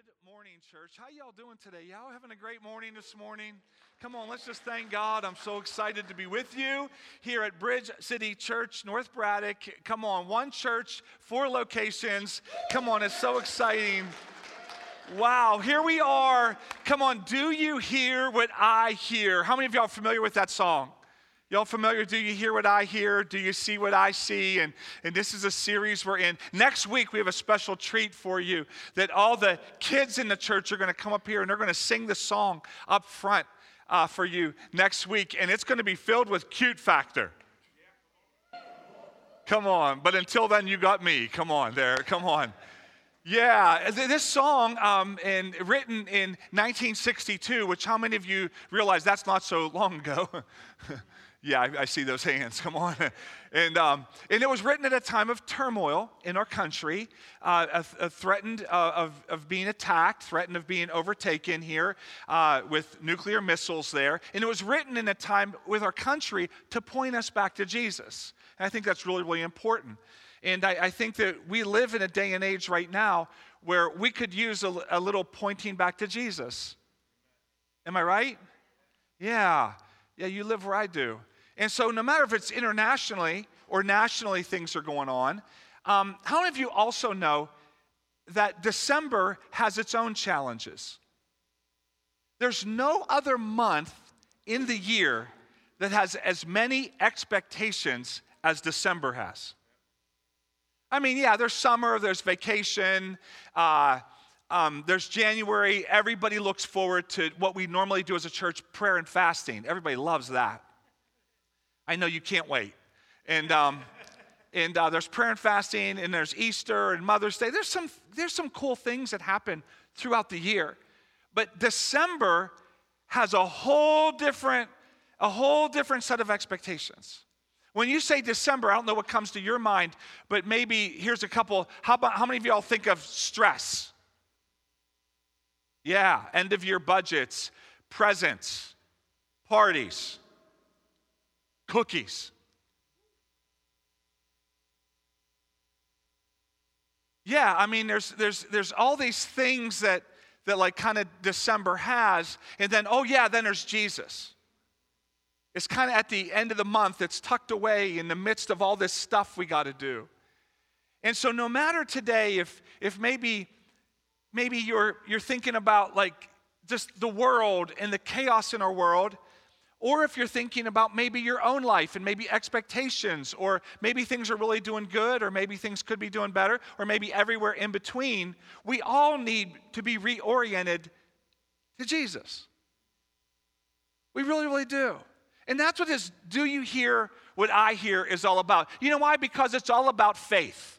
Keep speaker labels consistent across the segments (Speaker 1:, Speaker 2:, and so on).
Speaker 1: Good morning, church. How y'all doing today? Y'all having a great morning this morning? Come on, let's just thank God. I'm so excited to be with you here at Bridge City Church, North Braddock. Come on, one church, 4 locations. Come on, it's so exciting. Wow, here we are. Come on, do you hear what I hear? How many of y'all are familiar with that song? Y'all familiar? Do you hear what I hear? Do you see what I see? And this is a series we're in. Next week, we have a special treat for you that all the kids in the church are going to come up here and they're going to sing the song up front for you next week. And it's going to be filled with cute factor. Come on. But until then, you got me. Come on there. Come on. Yeah, this song and written in 1962, which how many of you realize that's not so long ago? Yeah, I see those hands. Come on. And it was written at a time of turmoil in our country, threatened of being attacked, threatened of being overtaken here with nuclear missiles there. And it was written in a time with our country to point us back to Jesus. And I think that's really, really important. And I think that we live in a day and age right now where we could use a little pointing back to Jesus. Am I right? Yeah, you live where I do. And so no matter if it's internationally or nationally things are going on, how many of you also know that December has its own challenges? There's no other month in the year that has as many expectations as December has. I mean, yeah, there's summer, there's vacation, there's January. Everybody looks forward to what we normally do as a church, prayer and fasting. Everybody loves that. I know you can't wait. And there's prayer and fasting, and there's Easter and Mother's Day. There's some cool things that happen throughout the year. But December has a whole different set of expectations. When you say December, I don't know what comes to your mind, but maybe here's a couple. How many of y'all think of stress? Yeah, end of year budgets, presents, parties, cookies. Yeah, I mean there's all these things that like kind of December has, and then then there's Jesus. It's kind of at the end of the month. It's tucked away in the midst of all this stuff we got to do. And so no matter today if maybe you're thinking about like just the world and the chaos in our world, or if you're thinking about maybe your own life and maybe expectations, or maybe things are really doing good, or maybe things could be doing better, or maybe everywhere in between, we all need to be reoriented to Jesus. We really, really do. And that's what this "do you hear what I hear" is all about. You know why? Because it's all about faith.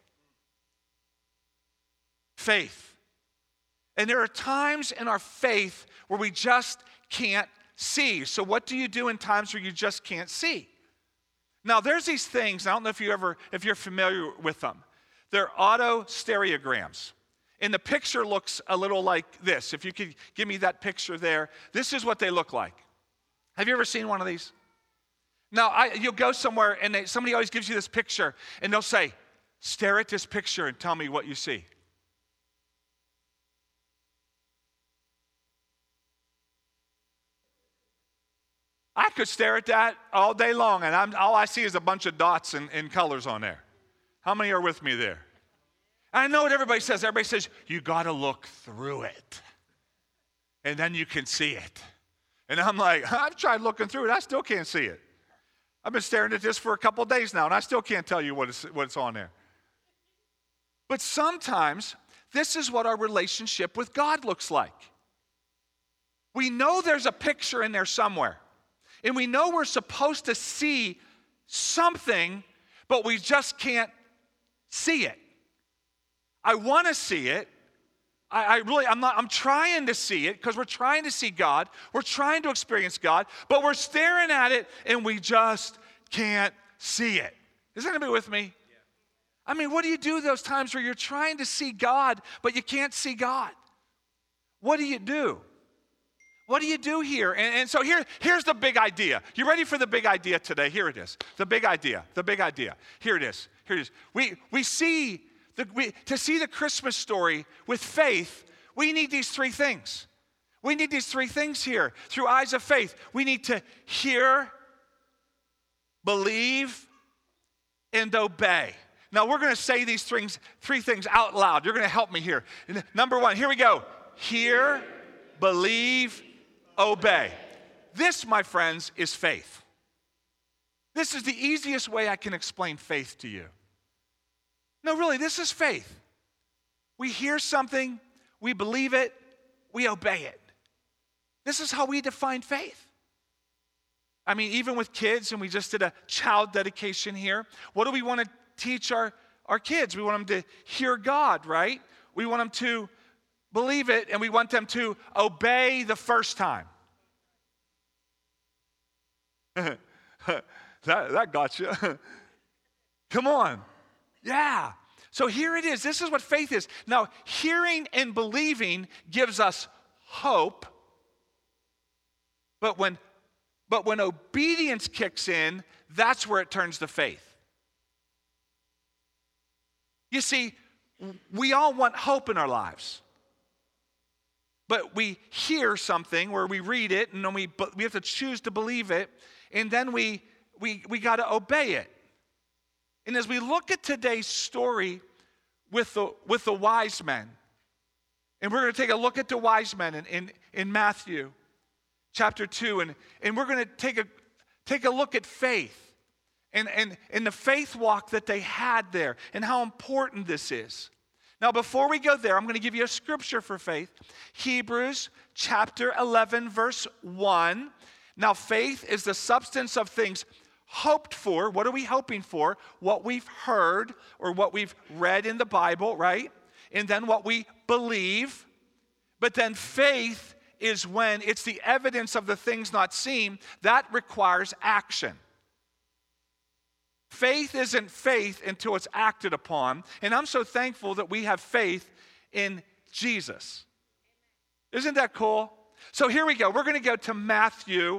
Speaker 1: Faith. And there are times in our faith where we just can't see. So what do you do in times where you just can't see? Now there's these things, I don't know if you're familiar with them. They're autostereograms. And the picture looks a little like this. If you could give me that picture there. This is what they look like. Have you ever seen one of these? Now, you'll go somewhere and somebody always gives you this picture and they'll say, stare at this picture and tell me what you see. I could stare at that all day long and all I see is a bunch of dots and colors on there. How many are with me there? I know what everybody says. Everybody says, you got to look through it and then you can see it. And I'm like, I've tried looking through it. I still can't see it. I've been staring at this for a couple of days now, and I still can't tell you what's on there. But sometimes, this is what our relationship with God looks like. We know there's a picture in there somewhere. And we know we're supposed to see something, but we just can't see it. I want to see it. I'm trying to see it because we're trying to see God. We're trying to experience God, but we're staring at it and we just can't see it. Is anybody with me? Yeah. I mean, what do you do those times where you're trying to see God, but you can't see God? What do you do? What do you do here? And so here's the big idea. You ready for the big idea today? Here it is. The big idea. Here it is. To see the Christmas story with faith, We need these three things. We need these three things here through eyes of faith. We need to hear, believe, and obey. Now we're going to say these three things out loud. You're going to help me here. Number one, here we go. Hear, believe, obey. This, my friends, is faith. This is the easiest way I can explain faith to you. No, really, this is faith. We hear something, we believe it, we obey it. This is how we define faith. I mean, even with kids, and we just did a child dedication here, what do we want to teach our kids? We want them to hear God, right? We want them to believe it, and we want them to obey the first time. that got you. Come on. Yeah. So here it is. This is what faith is. Now, hearing and believing gives us hope. But when obedience kicks in, that's where it turns to faith. You see, we all want hope in our lives. But we hear something where we read it, and then we have to choose to believe it, and then we got to obey it. And as we look at today's story with the wise men, and we're going to take a look at the wise men in Matthew chapter 2, and we're going to take a look at faith and the faith walk that they had there and how important this is. Now, before we go there, I'm going to give you a scripture for faith. Hebrews chapter 11, verse 1. Now, faith is the substance of things hoped for. What are we hoping for? What we've heard or what we've read in the Bible, right? And then what we believe. But then faith is when it's the evidence of the things not seen. That requires action. Faith isn't faith until it's acted upon. And I'm so thankful that we have faith in Jesus. Isn't that cool? So here we go. We're going to go to Matthew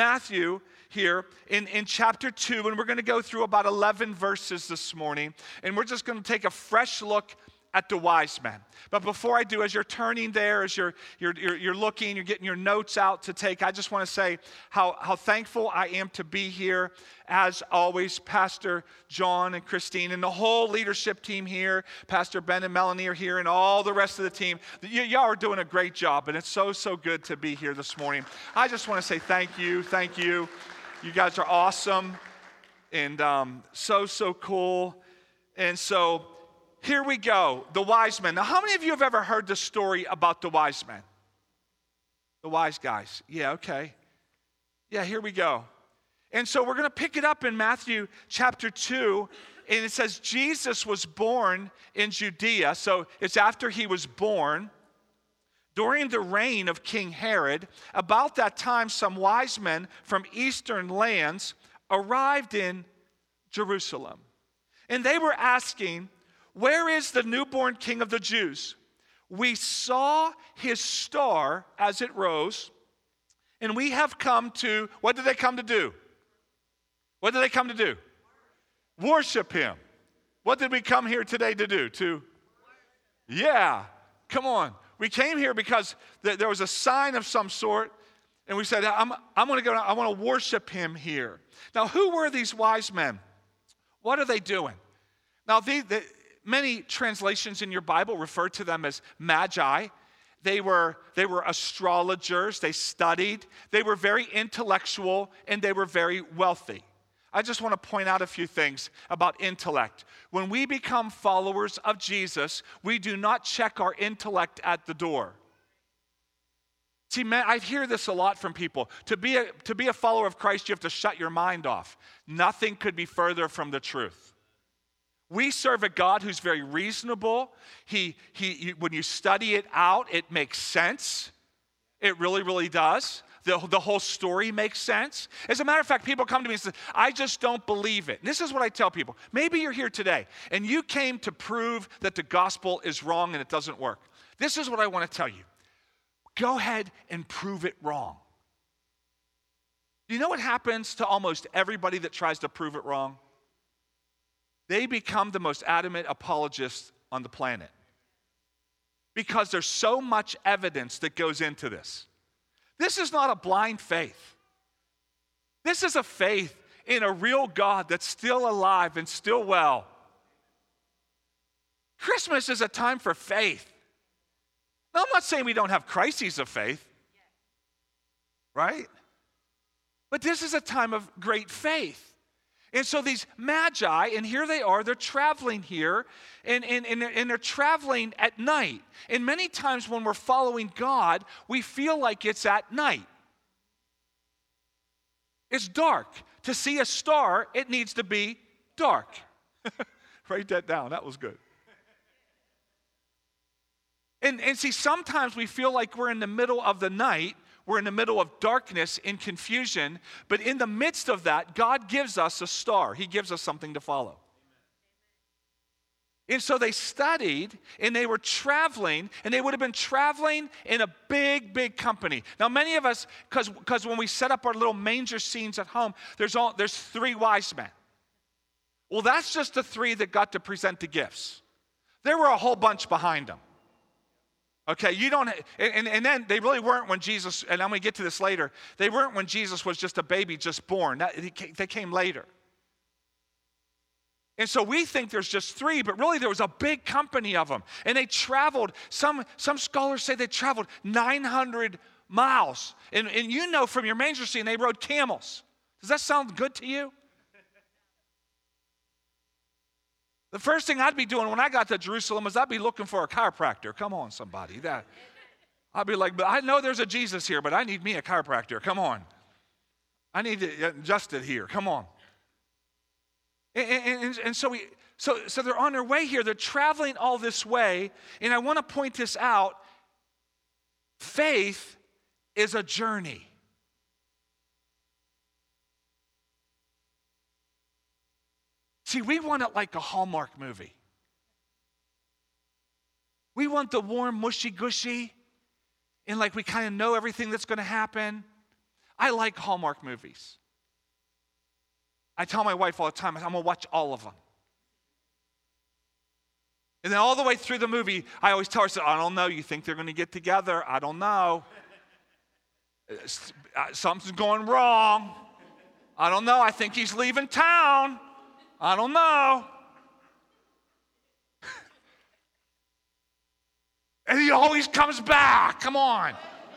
Speaker 1: here in chapter 2, and we're going to go through about 11 verses this morning, and we're just going to take a fresh look at the wise men. But before I do, as you're turning there, as you're looking, you're getting your notes out to take, I just want to say how thankful I am to be here. As always, Pastor John and Christine and the whole leadership team here, Pastor Ben and Melanie are here, and all the rest of the team. Y'all are doing a great job, and it's so good to be here this morning. I just want to say thank you. You guys are awesome, and so cool. And so here we go, the wise men. Now, how many of you have ever heard the story about the wise men? The wise guys. Yeah, okay. Yeah, here we go. And so we're going to pick it up in Matthew chapter 2, and it says Jesus was born in Judea. So it's after he was born. During the reign of King Herod, about that time, some wise men from eastern lands arrived in Jerusalem. And they were asking, "Where is the newborn King of the Jews? We saw his star as it rose, and we have come to," what did they come to do? What did they come to do? Worship him. What did we come here today to do? Yeah, come on. We came here because there was a sign of some sort, and we said, I'm going to go, I want to worship him here. Now, who were these wise men? What are they doing? Now, many translations in your Bible refer to them as magi. They were astrologers. They studied. They were very intellectual, and they were very wealthy. I just want to point out a few things about intellect. When we become followers of Jesus, we do not check our intellect at the door. See, man, I hear this a lot from people. To be a follower of Christ, you have to shut your mind off. Nothing could be further from the truth. We serve a God who's very reasonable. He when you study it out, it makes sense. It really, really does. The whole story makes sense. As a matter of fact, people come to me and say, "I just don't believe it." And this is what I tell people. Maybe you're here today, and you came to prove that the gospel is wrong and it doesn't work. This is what I want to tell you. Go ahead and prove it wrong. Do you know what happens to almost everybody that tries to prove it wrong? They become the most adamant apologists on the planet. because there's so much evidence that goes into this. This is not a blind faith. This is a faith in a real God that's still alive and still well. Christmas is a time for faith. Now, I'm not saying we don't have crises of faith, right? But this is a time of great faith. And so these magi, and here they are, they're traveling here, and they're traveling at night. And many times when we're following God, we feel like it's at night. It's dark. To see a star, it needs to be dark. Write that down. That was good. And see, sometimes we feel like we're in the middle of the night. We're in the middle of darkness and confusion. But in the midst of that, God gives us a star. He gives us something to follow. And so they studied, and they were traveling, and they would have been traveling in a big, big company. Now, many of us, because when we set up our little manger scenes at home, there's 3 wise men. Well, that's just the 3 that got to present the gifts. There were a whole bunch behind them. Okay, and then they really weren't when Jesus, and I'm going to get to this later, they weren't when Jesus was just a baby, just born. They came later. And so we think there's just 3, but really there was a big company of them. And they traveled, some scholars say they traveled 900 miles. And you know from your manger scene, they rode camels. Does that sound good to you? The first thing I'd be doing when I got to Jerusalem is I'd be looking for a chiropractor. Come on, somebody. I'd be like, but I know there's a Jesus here, but I need me a chiropractor. Come on. I need to adjust it here. Come on. And so they're on their way here. They're traveling all this way. And I want to point this out. Faith is a journey. See, we want it like a Hallmark movie. We want the warm, mushy-gushy, and like we kind of know everything that's going to happen. I like Hallmark movies. I tell my wife all the time, I'm going to watch all of them. And then all the way through the movie, I always tell her, I don't know, you think they're going to get together? I don't know. Something's going wrong. I don't know, I think he's leaving town. I don't know. And he always comes back. Come on.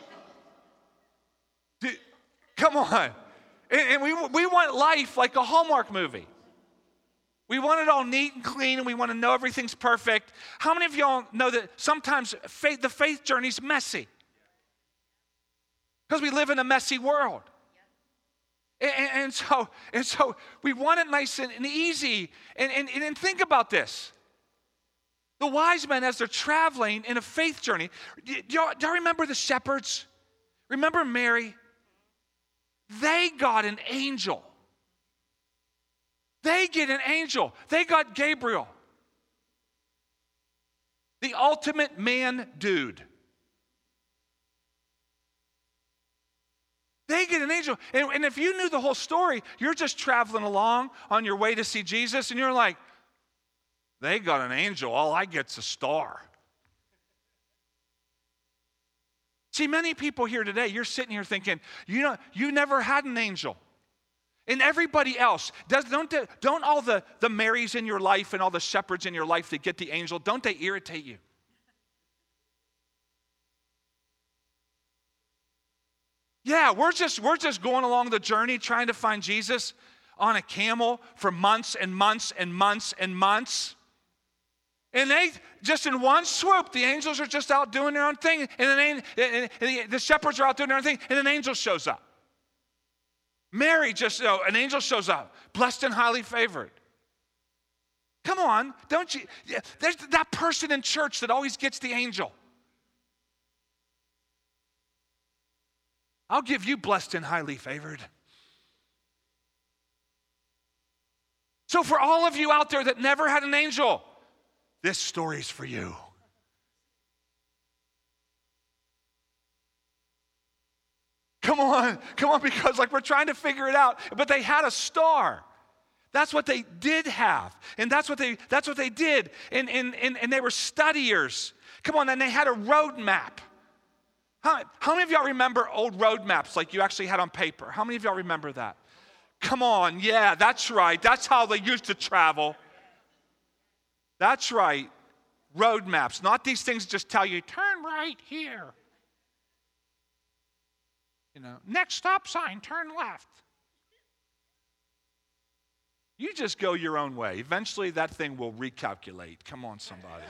Speaker 1: Come on. And we want life like a Hallmark movie. We want it all neat and clean, and we want to know everything's perfect. How many of y'all know that sometimes the faith journey's messy? Because we live in a messy world. And so we want it nice and easy. And think about this. The wise men, as they're traveling in a faith journey, do y'all remember the shepherds? Remember Mary? They got an angel. They get an angel. They got Gabriel. The ultimate man dude. They get an angel. And if you knew the whole story, you're just traveling along on your way to see Jesus, and you're like, they got an angel. All I get's a star. See, many people here today, you're sitting here thinking, you never had an angel. And everybody else, don't all the Marys in your life and all the shepherds in your life that get the angel, don't they irritate you? Yeah, we're just going along the journey trying to find Jesus on a camel for months and months and months and months. And they, just in one swoop, the angels are just out doing their own thing, and the shepherds are out doing their own thing, and an angel shows up. Mary an angel shows up, blessed and highly favored. Come on, don't you? There's that person in church that always gets the angel. I'll give you blessed and highly favored. So for all of you out there that never had an angel, this story's for you. Come on, because like we're trying to figure it out. But they had a star. That's what they did have. And that's what they did. And they were studiers. Come on, and they had a road map. How many of y'all remember old road maps like you actually had on paper? How many of y'all remember that? Come on, yeah, that's right. That's how they used to travel. That's right. Road maps, not these things that just tell you, turn right here. Next stop sign, turn left. You just go your own way. Eventually that thing will recalculate. Come on, somebody.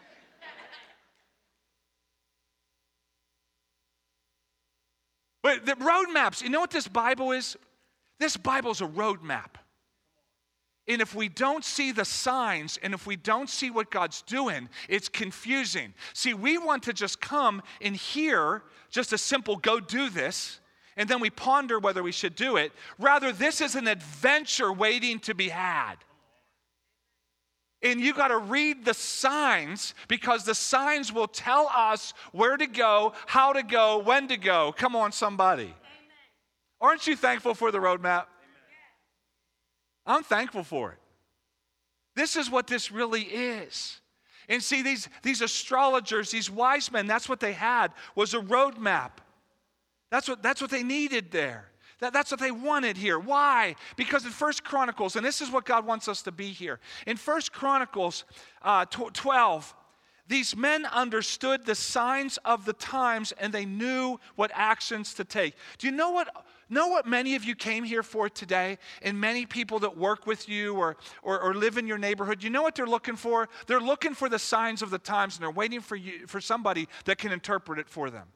Speaker 1: But the road maps, you know what this Bible is? This Bible is a road map. And if we don't see the signs and if we don't see what God's doing, it's confusing. See, we want to just come and hear just a simple go do this, and then we ponder whether we should do it. Rather, this is an adventure waiting to be had. And you got to read the signs, because the signs will tell us where to go, how to go, when to go. Come on, somebody. Amen. Aren't you thankful for the roadmap? I'm thankful for it. This is what this really is. And see, these astrologers, these wise men, that's what they had, was a roadmap. That's what they needed there. That's what they wanted here. Why? Because in 1 Chronicles, and this is what God wants us to be here. In 1 Chronicles 12, these men understood the signs of the times and they knew what actions to take. Do you know what many of you came here for today? And many people that work with you or live in your neighborhood, you know what they're looking for? They're looking for the signs of the times, and they're waiting for somebody that can interpret it for them.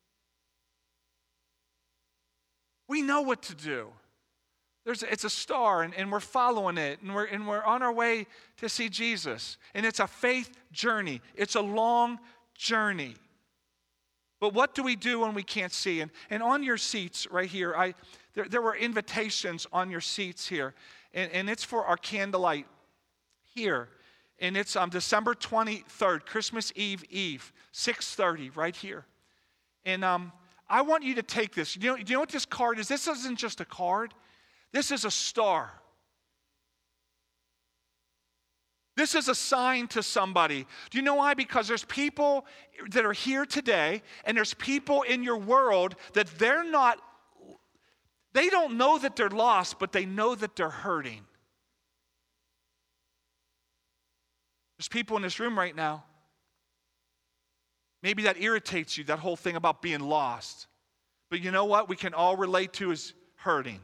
Speaker 1: We know what to do. It's a star, and we're following it, and we're on our way to see Jesus. And it's a faith journey. It's a long journey. But what do we do when we can't see? And on your seats right here, there were invitations on your seats here, and it's for our candlelight here. And it's on December 23rd, Christmas Eve, 6:30, right here. And I want you to take this. Do you know what this card is? This isn't just a card. This is a star. This is a sign to somebody. Do you know why? Because there's people that are here today, and there's people in your world that they don't know that they're lost, but they know that they're hurting. There's people in this room right now. Maybe that irritates you, that whole thing about being lost. But you know what we can all relate to is hurting.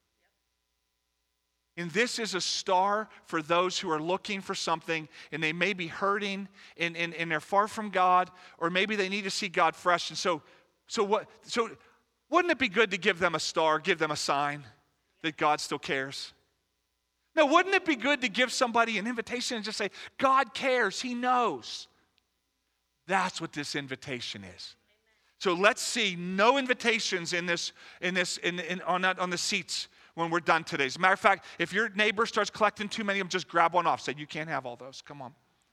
Speaker 1: And this is a star for those who are looking for something, and they may be hurting, and they're far from God, or maybe they need to see God fresh. And so wouldn't it be good to give them a star, give them a sign that God still cares? No, wouldn't it be good to give somebody an invitation and just say, God cares, He knows? That's what this invitation is. So let's see no invitations on the seats when we're done today. As a matter of fact, if your neighbor starts collecting too many of them, just grab one off. Say, you can't have all those. Come on.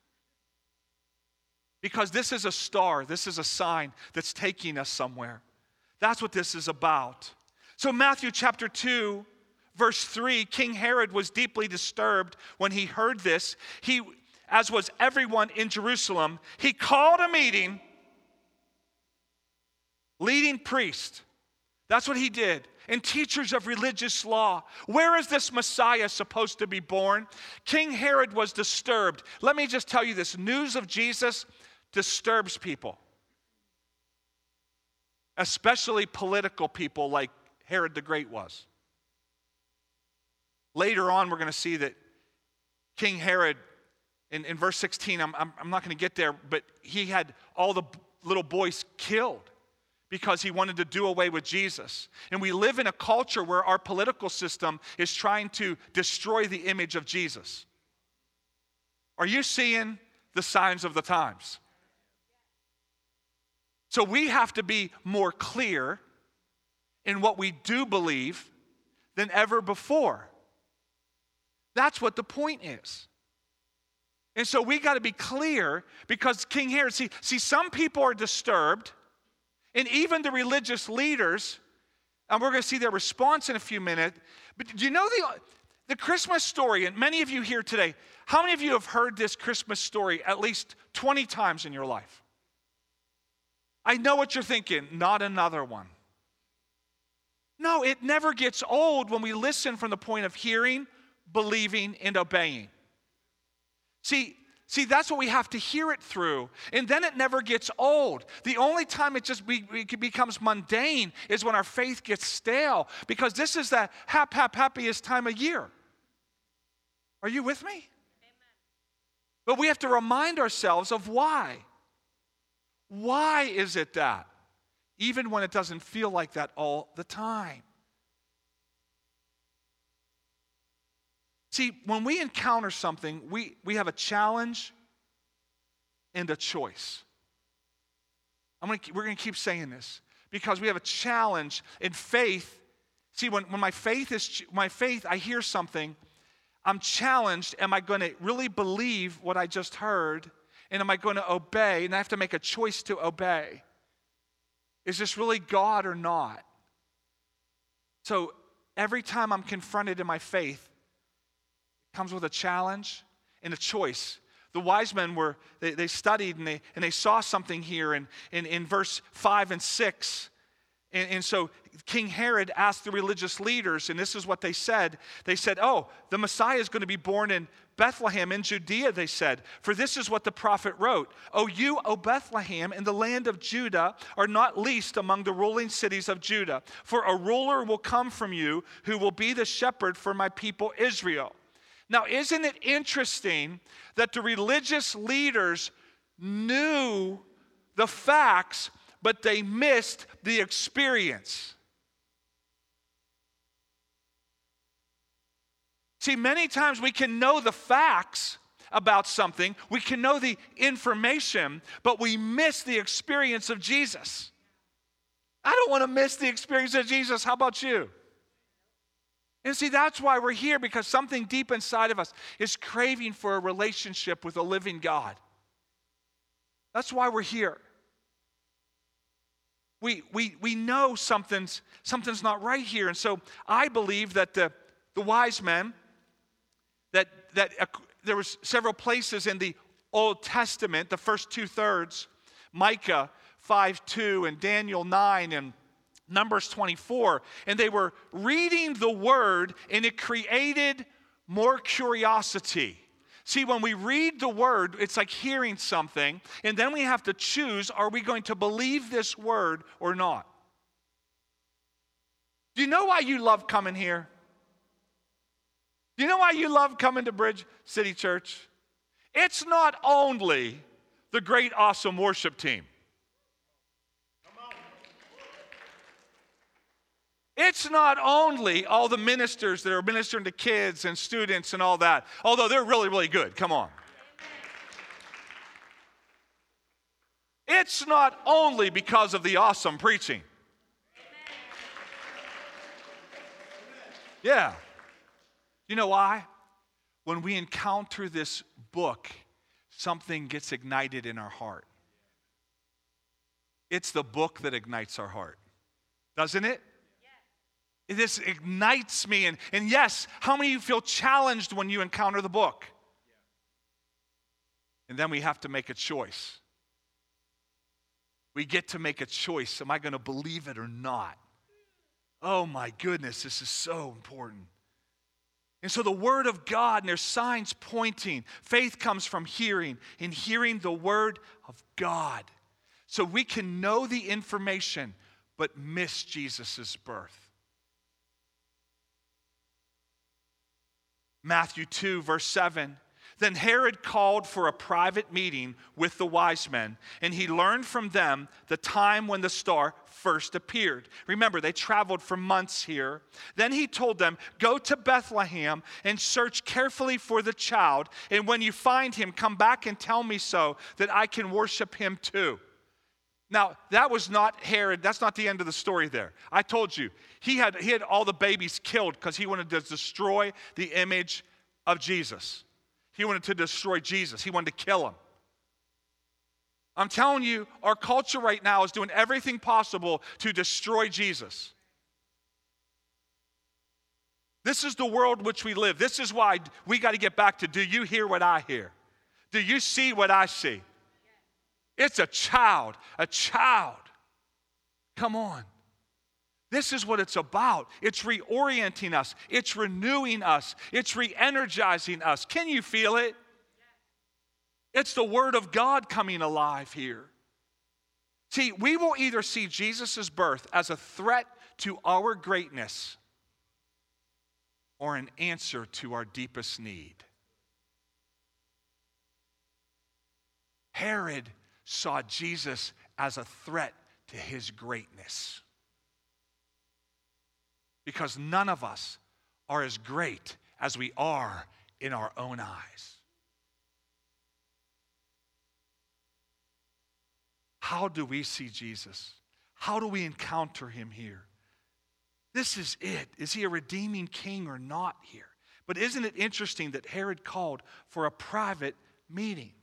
Speaker 1: Because this is a star. This is a sign that's taking us somewhere. That's what this is about. So Matthew chapter 2, verse 3, King Herod was deeply disturbed when he heard this. As was everyone in Jerusalem, he called a meeting, leading priests. That's what he did. And teachers of religious law. Where is this Messiah supposed to be born? King Herod was disturbed. Let me just tell you this. News of Jesus disturbs people. Especially political people like Herod the Great was. Later on, we're going to see that King Herod, in verse 16, I'm not going to get there, but he had all the little boys killed because he wanted to do away with Jesus. And we live in a culture where our political system is trying to destroy the image of Jesus. Are you seeing the signs of the times? So we have to be more clear in what we do believe than ever before. That's what the point is. And so we got to be clear, because King Herod, see, some people are disturbed, and even the religious leaders, and we're going to see their response in a few minutes. But do you know The Christmas story, and many of you here today, how many of you have heard this Christmas story at least 20 times in your life? I know what you're thinking, not another one. No, it never gets old when we listen from the point of hearing, believing, and obeying. See, that's what we have to hear it through, and then it never gets old. The only time it just becomes mundane is when our faith gets stale, because this is the happiest time of year. Are you with me? Amen. But we have to remind ourselves of why. Why is it that? Even when it doesn't feel like that all the time. See, when we encounter something, we have a challenge and a choice. We're going to keep saying this because we have a challenge in faith. See, when my faith, I hear something, I'm challenged. Am I going to really believe what I just heard? And am I going to obey? And I have to make a choice to obey. Is this really God or not? So every time I'm confronted in my faith, it comes with a challenge and a choice. The wise men they studied and they saw something here in verse 5 and 6. And so King Herod asked the religious leaders, and this is what they said. They said, oh, the Messiah is going to be born in Bethlehem in Judea, they said. For this is what the prophet wrote. O you, O Bethlehem, in the land of Judah, are not least among the ruling cities of Judah. For a ruler will come from you who will be the shepherd for my people Israel. Now, isn't it interesting that the religious leaders knew the facts, but they missed the experience? See, many times we can know the facts about something, we can know the information, but we miss the experience of Jesus. I don't want to miss the experience of Jesus. How about you? And see, that's why we're here, because something deep inside of us is craving for a relationship with a living God. That's why we're here. We know something's not right here. And so I believe that the wise men, that there was several places in the Old Testament, the first 2/3, Micah 5:2 and Daniel 9 and Numbers 24, and they were reading the word, and it created more curiosity. See, when we read the word, it's like hearing something, and then we have to choose, are we going to believe this word or not? Do you know why you love coming here? Do you know why you love coming to Bridge City Church? It's not only the great, awesome worship team. It's not only all the ministers that are ministering to kids and students and all that, although they're really, really good. Come on. It's not only because of the awesome preaching. Yeah. You know why? When we encounter this book, something gets ignited in our heart. It's the book that ignites our heart, doesn't it? This ignites me. And yes, how many of you feel challenged when you encounter the book? And then we have to make a choice. We get to make a choice. Am I going to believe it or not? Oh my goodness, this is so important. And so the Word of God, and there's signs pointing. Faith comes from hearing, and hearing the Word of God. So we can know the information, but miss Jesus' birth. Matthew 2, verse 7. Then Herod called for a private meeting with the wise men, and he learned from them the time when the star first appeared. Remember, they traveled for months here. Then he told them, go to Bethlehem and search carefully for the child, and when you find him, come back and tell me so that I can worship him too. Now, that was not Herod. That's not the end of the story there. I told you, he had all the babies killed because he wanted to destroy the image of Jesus. He wanted to destroy Jesus. He wanted to kill him. I'm telling you, our culture right now is doing everything possible to destroy Jesus. This is the world which we live. This is why we got to get back to, do you hear what I hear? Do you see what I see? It's a child, a child. Come on. This is what it's about. It's reorienting us. It's renewing us. It's re-energizing us. Can you feel it? It's the Word of God coming alive here. See, we will either see Jesus' birth as a threat to our greatness or an answer to our deepest need. Herod saw Jesus as a threat to his greatness. Because none of us are as great as we are in our own eyes. How do we see Jesus? How do we encounter him here? This is it. Is he a redeeming king or not here? But isn't it interesting that Herod called for a private meeting?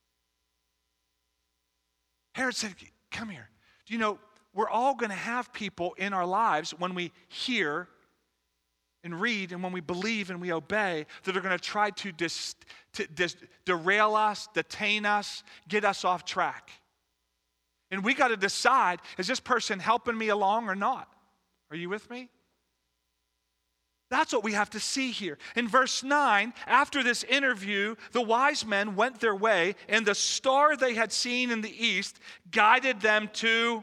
Speaker 1: Herod said, come here. Do you know, we're all going to have people in our lives when we hear and read and when we believe and we obey that are going to try to derail us, detain us, get us off track. And we got to decide, is this person helping me along or not? Are you with me? That's what we have to see here. In verse 9, after this interview, the wise men went their way, and the star they had seen in the east guided them to,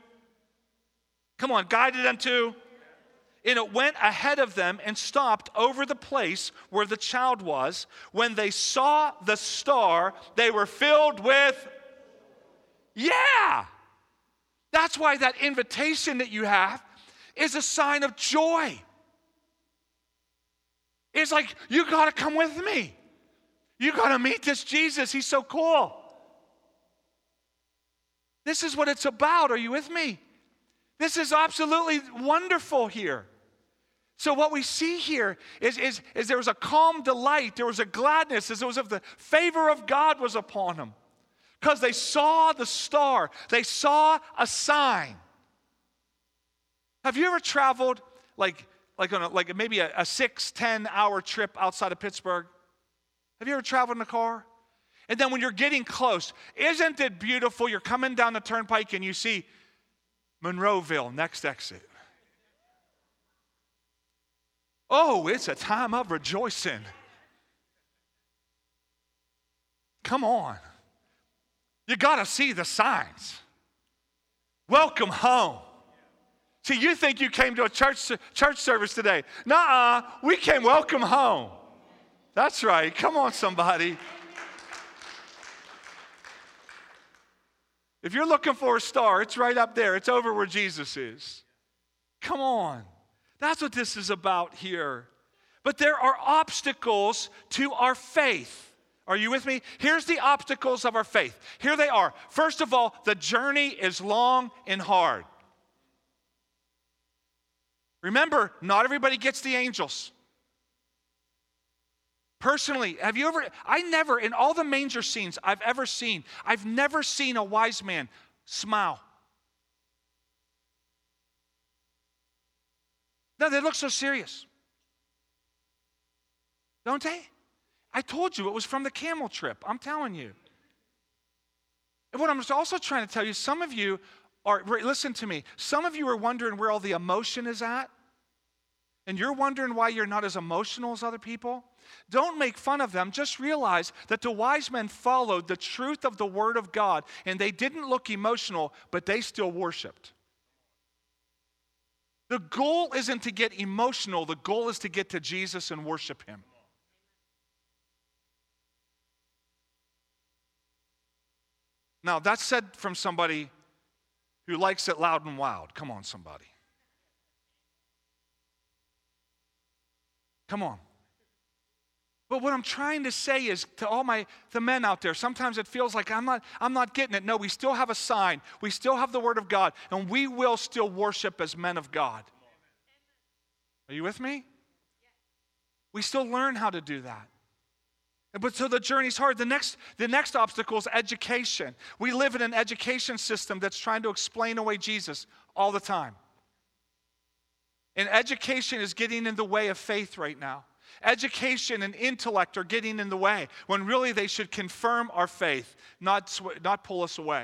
Speaker 1: and it went ahead of them and stopped over the place where the child was. When they saw the star, they were filled with, that's why that invitation that you have is a sign of joy. It's like, you got to come with me. You got to meet this Jesus. He's so cool. This is what it's about. Are you with me? This is absolutely wonderful here. So what we see here is there was a calm delight. There was a gladness as it was if the favor of God was upon them. Because they saw the star. They saw a sign. Have you ever traveled like maybe a 6-10 hour trip outside of Pittsburgh? Have you ever traveled in a car? And then when you're getting close, isn't it beautiful? You're coming down the turnpike and you see Monroeville, next exit. Oh, it's a time of rejoicing. Come on. You got to see the signs. Welcome home. See, you think you came to a church service today. Nuh-uh, we came welcome home. That's right. Come on, somebody. If you're looking for a star, it's right up there. It's over where Jesus is. Come on. That's what this is about here. But there are obstacles to our faith. Are you with me? Here's the obstacles of our faith. Here they are. First of all, the journey is long and hard. Remember, not everybody gets the angels. Personally, in all the manger scenes I've ever seen, I've never seen a wise man smile. No, they look so serious. Don't they? I told you it was from the camel trip. I'm telling you. And what I'm also trying to tell you, some of you are, listen to me, some of you are wondering where all the emotion is at. And you're wondering why you're not as emotional as other people. Don't make fun of them. Just realize that the wise men followed the truth of the Word of God. And they didn't look emotional, but they still worshiped. The goal isn't to get emotional. The goal is to get to Jesus and worship Him. Now, that's said from somebody who likes it loud and wild. Come on, somebody. Come on. But what I'm trying to say is to all the men out there, sometimes it feels like I'm not getting it. No, we still have a sign. We still have the Word of God, and we will still worship as men of God. Are you with me? We still learn how to do that. But so the journey's hard. The next obstacle is education. We live in an education system that's trying to explain away Jesus all the time. And education is getting in the way of faith right now. Education and intellect are getting in the way when really they should confirm our faith, not pull us away.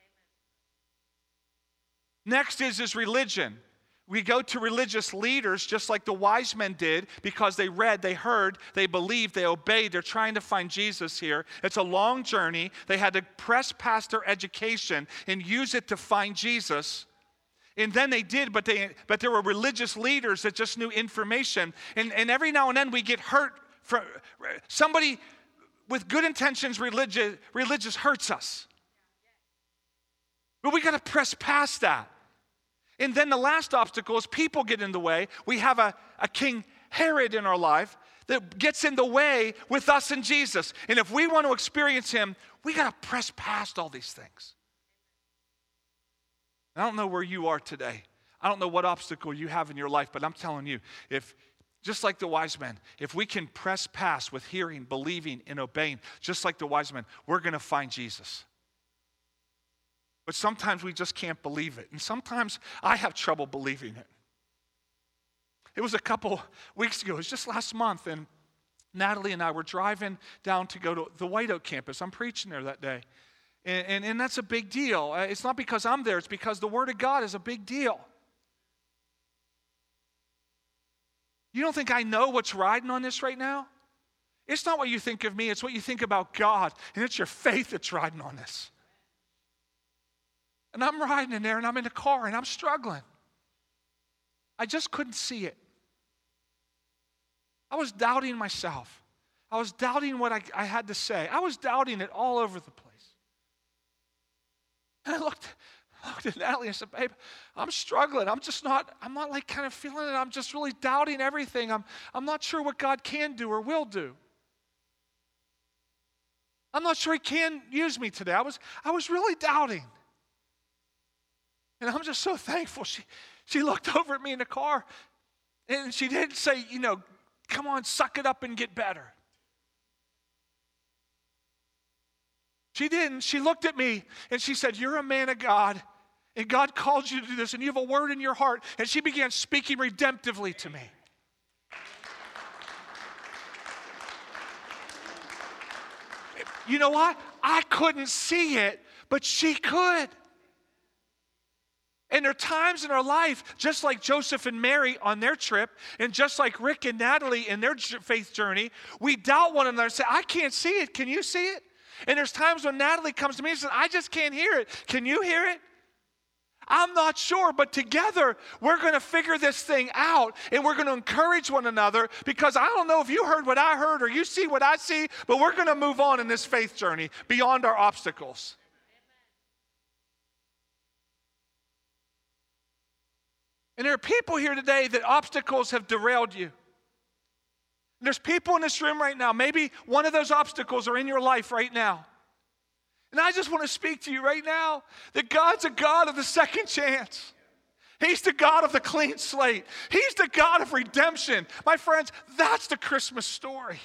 Speaker 1: Next is religion. We go to religious leaders just like the wise men did because they read, they heard, they believed, they obeyed. They're trying to find Jesus here. It's a long journey. They had to press past their education and use it to find Jesus. And then they did, but there were religious leaders that just knew information. And every now and then we get hurt. From somebody with good intentions, religious hurts us. But we got to press past that. And then the last obstacle is people get in the way. We have a King Herod in our life that gets in the way with us and Jesus. And if we want to experience him, we got to press past all these things. I don't know where you are today. I don't know what obstacle you have in your life, but I'm telling you, if just like the wise men, if we can press past with hearing, believing, and obeying, just like the wise men, we're going to find Jesus. But sometimes we just can't believe it. And sometimes I have trouble believing it. It was a couple weeks ago, it was just last month, and Natalie and I were driving down to go to the White Oak campus. I'm preaching there that day. And that's a big deal. It's not because I'm there, it's because the Word of God is a big deal. You don't think I know what's riding on this right now? It's not what you think of me, it's what you think about God, and it's your faith that's riding on this. And I'm riding in there, and I'm in the car, and I'm struggling. I just couldn't see it. I was doubting myself. I was doubting what I had to say. I was doubting it all over the place. And I looked at Natalie and said, babe, I'm struggling. I'm not like kind of feeling it. I'm just really doubting everything. I'm not sure what God can do or will do. I'm not sure he can use me today. I was really doubting. And I'm just so thankful. She looked over at me in the car and she didn't say, come on, suck it up and get better. She didn't. She looked at me and she said, you're a man of God and God called you to do this and you have a word in your heart. And she began speaking redemptively to me. You know what? I couldn't see it, but she could. And there are times in our life, just like Joseph and Mary on their trip, and just like Rick and Natalie in their faith journey, we doubt one another and say, I can't see it. Can you see it? And there's times when Natalie comes to me and says, I just can't hear it. Can you hear it? I'm not sure, but together we're going to figure this thing out and we're going to encourage one another because I don't know if you heard what I heard or you see what I see, but we're going to move on in this faith journey beyond our obstacles. And there are people here today that obstacles have derailed you. And there's people in this room right now, maybe one of those obstacles are in your life right now. And I just want to speak to you right now that God's a God of the second chance. He's the God of the clean slate. He's the God of redemption. My friends, that's the Christmas story.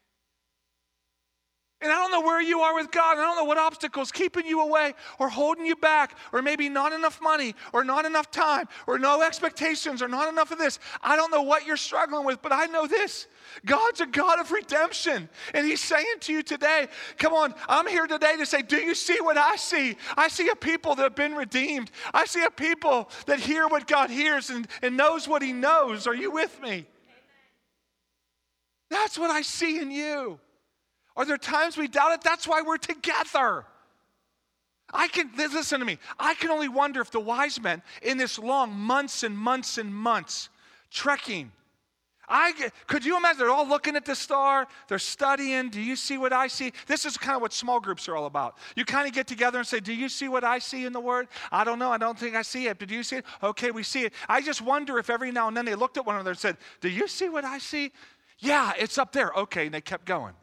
Speaker 1: And I don't know where you are with God. I don't know what obstacles keeping you away or holding you back or maybe not enough money or not enough time or no expectations or not enough of this. I don't know what you're struggling with, but I know this. God's a God of redemption. And he's saying to you today, come on, I'm here today to say, do you see what I see? I see a people that have been redeemed. I see a people that hear what God hears and knows what he knows. Are you with me? Amen. That's what I see in you. Are there times we doubt it? That's why we're together. Listen to me. I can only wonder if the wise men in this long months and months and months trekking, could you imagine they're all looking at the star, they're studying, do you see what I see? This is kind of what small groups are all about. You kind of get together and say, do you see what I see in the Word? I don't know, I don't think I see it, but do you see it? Okay, we see it. I just wonder if every now and then they looked at one another and said, do you see what I see? Yeah, it's up there. Okay, and they kept going.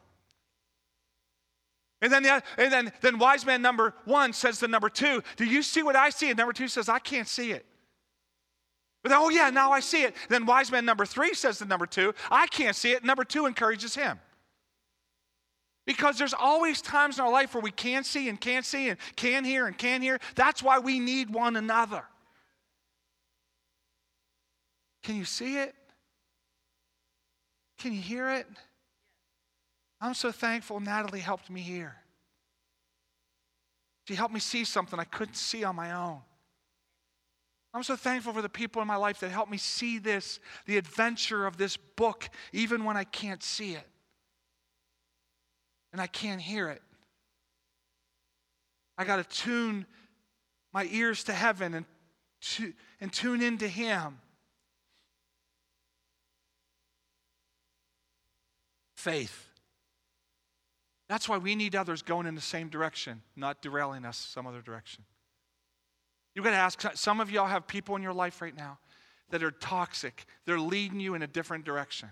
Speaker 1: And then wise man number one says to number two, do you see what I see? And number two says, I can't see it. But oh yeah, now I see it. Then wise man number three says to number two, I can't see it. Number two encourages him. Because there's always times in our life where we can see and can't see and can hear and can't hear. That's why we need one another. Can you see it? Can you hear it? I'm so thankful Natalie helped me hear. She helped me see something I couldn't see on my own. I'm so thankful for the people in my life that helped me see this, the adventure of this book, even when I can't see it and I can't hear it. I got to tune my ears to heaven and tune into Him. Faith. That's why we need others going in the same direction, not derailing us some other direction. You've got to ask, some of y'all have people in your life right now that are toxic. They're leading you in a different direction.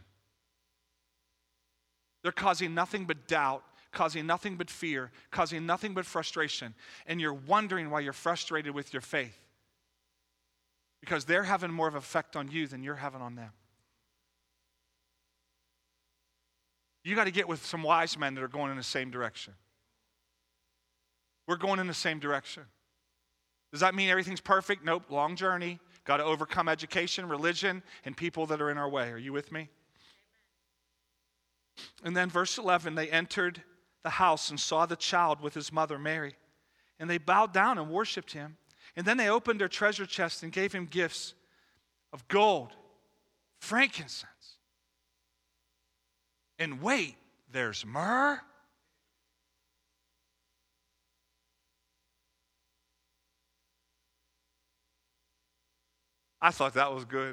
Speaker 1: They're causing nothing but doubt, causing nothing but fear, causing nothing but frustration. And you're wondering why you're frustrated with your faith. Because they're having more of an effect on you than you're having on them. You got to get with some wise men that are going in the same direction. We're going in the same direction. Does that mean everything's perfect? Nope, long journey. Got to overcome education, religion, and people that are in our way. Are you with me? And then verse 11, they entered the house and saw the child with his mother Mary. And they bowed down and worshiped him. And then they opened their treasure chest and gave him gifts of gold, frankincense. And wait, there's myrrh? I thought that was good.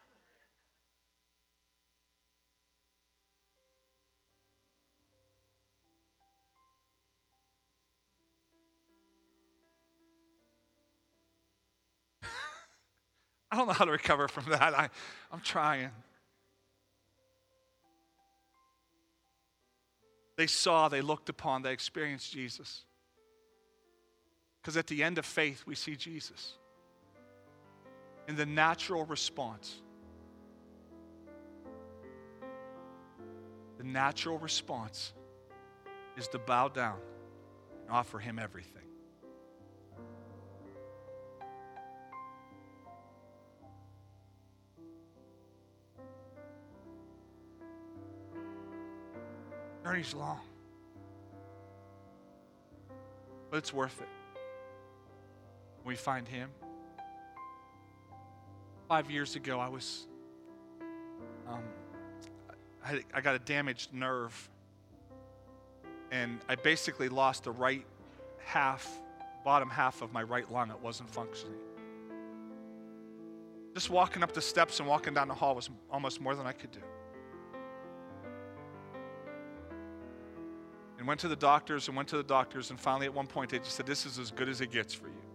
Speaker 1: I don't know how to recover from that. I'm trying. They saw, they looked upon, they experienced Jesus. Because at the end of faith, we see Jesus. In the natural response. The natural response is to bow down and offer him everything. The journey's long. But it's worth it. We find him. 5 years ago, I got a damaged nerve, and I basically lost the right half, bottom half of my right lung. It wasn't functioning. Just walking up the steps and walking down the hall was almost more than I could do. And went to the doctors, and finally at one point they just said, this is as good as it gets for you.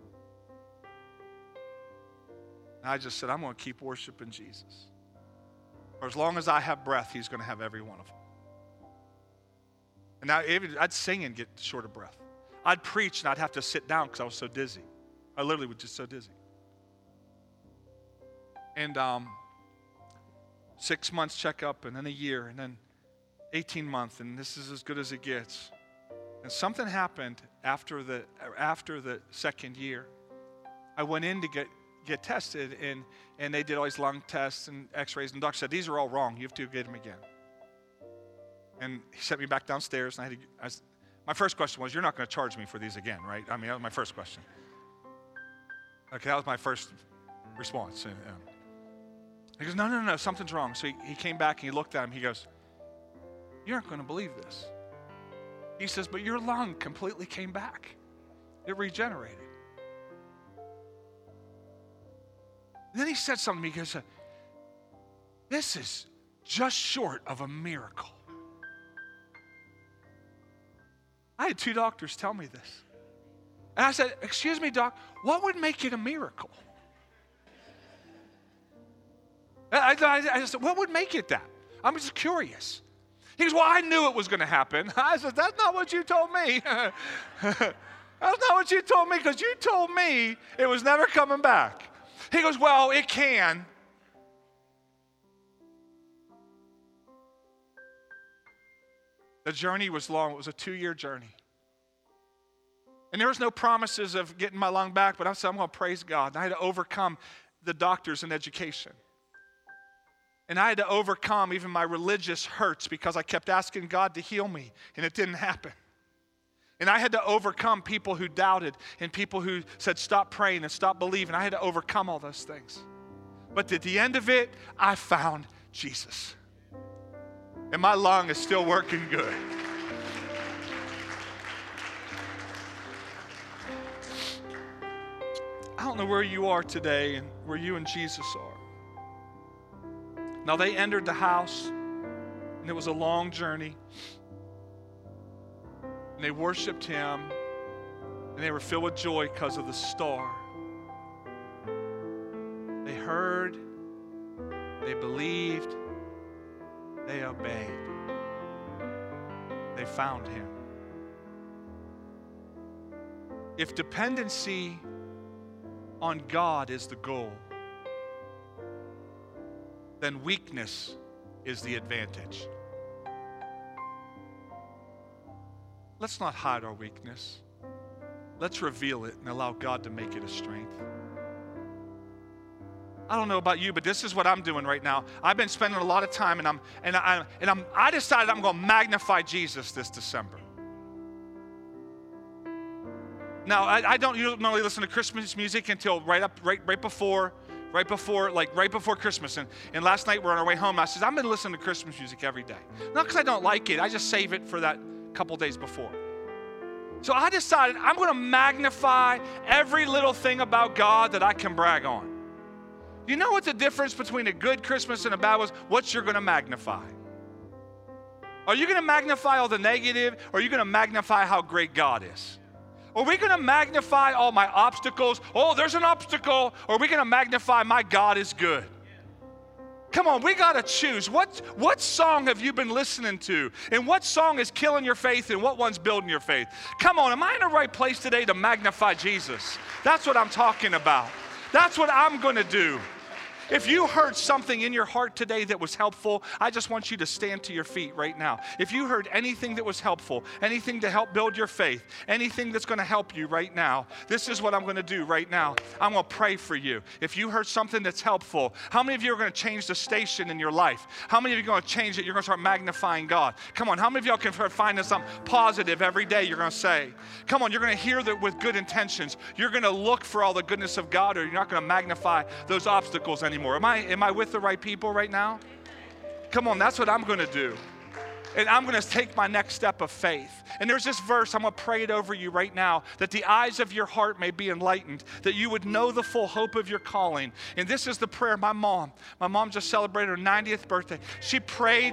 Speaker 1: And I just said, I'm going to keep worshiping Jesus. For as long as I have breath, he's going to have every one of them. And now I'd sing and get short of breath. I'd preach and I'd have to sit down because I was so dizzy. I literally was just so dizzy. And 6 months checkup, and then a year, and then 18 months, and this is as good as it gets. And something happened after the second year. I went in to get tested, and they did all these lung tests and x-rays, and the doctor said, these are all wrong. You have to get them again. And he sent me back downstairs, and my first question was, you're not going to charge me for these again, right? I mean, that was my first question. Okay, that was my first response. He goes, no, something's wrong. So he came back, and he looked at him. He goes, you aren't going to believe this. He says, but your lung completely came back. It regenerated. And then he said something to me. He goes, this is just short of a miracle. I had 2 doctors tell me this. And I said, excuse me, doc, what would make it a miracle? I said, what would make it that? I'm just curious. He goes, well, I knew it was going to happen. I said, that's not what you told me. That's not what you told me, because you told me it was never coming back. He goes, well, it can. The journey was long. It was a 2-year journey. And there was no promises of getting my lung back, but I said, I'm going to praise God. And I had to overcome the doctors and education. And I had to overcome even my religious hurts because I kept asking God to heal me, and it didn't happen. And I had to overcome people who doubted and people who said, stop praying and stop believing. I had to overcome all those things. But at the end of it, I found Jesus. And my lung is still working good. I don't know where you are today and where you and Jesus are. Now, they entered the house, and it was a long journey. And they worshiped him, and they were filled with joy because of the star. They heard, they believed, they obeyed. They found him. If dependency on God is the goal, then weakness is the advantage. Let's not hide our weakness. Let's reveal it and allow God to make it a strength. I don't know about you, but this is what I'm doing right now. I've been spending a lot of time, I decided I'm going to magnify Jesus this December. Now, I don't normally listen to Christmas music until right before Christmas. And last night we're on our way home. I said, I've been listening to Christmas music every day. Not because I don't like it. I just save it for that couple days before. So I decided I'm going to magnify every little thing about God that I can brag on. You know what the difference between a good Christmas and a bad was? What you're going to magnify. Are you going to magnify all the negative, or are you going to magnify how great God is? Are we going to magnify all my obstacles? Oh, there's an obstacle. Or are we going to magnify my God is good? Come on, we got to choose. What song have you been listening to? And what song is killing your faith, and what one's building your faith? Come on, am I in the right place today to magnify Jesus? That's what I'm talking about. That's what I'm going to do. If you heard something in your heart today that was helpful, I just want you to stand to your feet right now. If you heard anything that was helpful, anything to help build your faith, anything that's going to help you right now, this is what I'm going to do right now. I'm going to pray for you. If you heard something that's helpful, how many of you are going to change the station in your life? How many of you are going to change it? You're going to start magnifying God. Come on, how many of y'all can start finding something positive every day you're going to say? Come on, you're going to hear that with good intentions. You're going to look for all the goodness of God, or you're not going to magnify those obstacles anymore. Am I with the right people right now? Come on, that's what I'm going to do. And I'm going to take my next step of faith. And there's this verse, I'm going to pray it over you right now, that the eyes of your heart may be enlightened, that you would know the full hope of your calling. And this is the prayer my mom just celebrated her 90th birthday. She prayed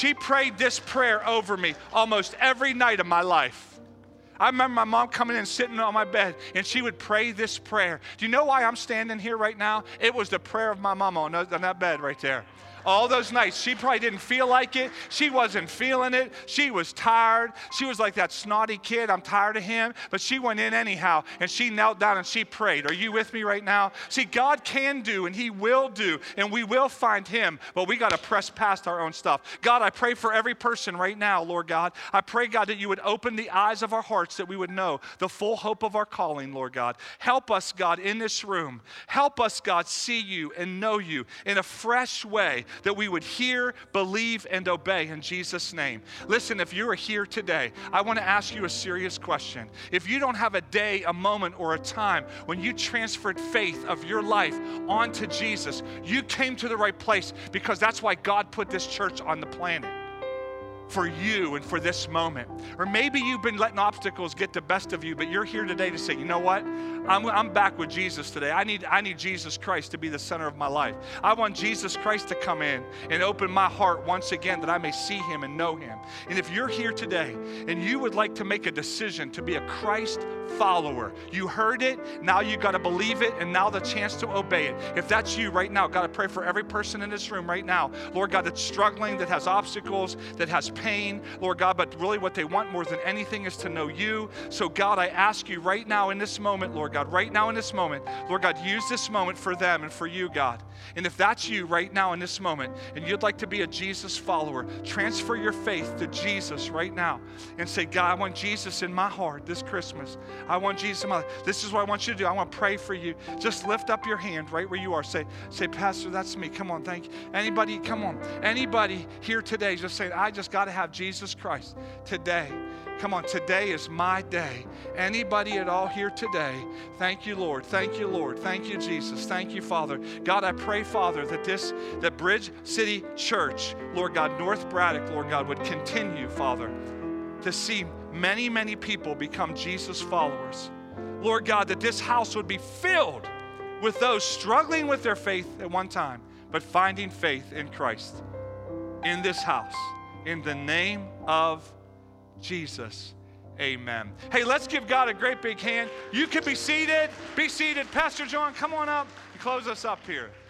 Speaker 1: this prayer over me almost every night of my life. I remember my mom coming in and sitting on my bed, and she would pray this prayer. Do you know why I'm standing here right now? It was the prayer of my mama on that bed right there. All those nights, she probably didn't feel like it. She wasn't feeling it. She was tired. She was like that snotty kid. I'm tired of him. But she went in anyhow, and she knelt down and she prayed. Are you with me right now? See, God can do, and he will do, and we will find him, but we got to press past our own stuff. God, I pray for every person right now, Lord God. I pray, God, that you would open the eyes of our hearts, that we would know the full hope of our calling, Lord God. Help us, God, in this room. Help us, God, see you and know you in a fresh way, that we would hear, believe, and obey in Jesus' name. Listen, if you're here today, I want to ask you a serious question. If you don't have a day, a moment, or a time when you transferred faith of your life onto Jesus, you came to the right place, because that's why God put this church on the planet. For you and for this moment. Or maybe you've been letting obstacles get the best of you, but you're here today to say, you know what? I'm back with Jesus today. I need Jesus Christ to be the center of my life. I want Jesus Christ to come in and open my heart once again, that I may see him and know him. And if you're here today and you would like to make a decision to be a Christ follower, you heard it, now you got to believe it, and now the chance to obey it. If that's you right now, God, I pray for every person in this room right now, Lord God, that's struggling, that has obstacles, that has pain, Lord God, but really what they want more than anything is to know you. So God, I ask you right now in this moment, Lord God, right now in this moment, Lord God, use this moment for them and for you, God. And if that's you right now in this moment, and you'd like to be a Jesus follower, transfer your faith to Jesus right now and say, God, I want Jesus in my heart this Christmas. I want Jesus in my life. This is what I want you to do. I want to pray for you. Just lift up your hand right where you are. Say, Pastor, that's me. Come on, thank you. Anybody, come on. Anybody here today just saying, I just got to have Jesus Christ today. Come on, today is my day. Anybody at all here today, thank you, Lord. Thank you, Lord. Thank you, Jesus. Thank you, Father. God, I pray, Father, that Bridge City Church, Lord God, North Braddock, Lord God, would continue, Father, to see many, many people become Jesus followers. Lord God, that this house would be filled with those struggling with their faith at one time, but finding faith in Christ in this house. In the name of Jesus, amen. Hey, let's give God a great big hand. You can be seated. Be seated. Pastor John, come on up and close us up here.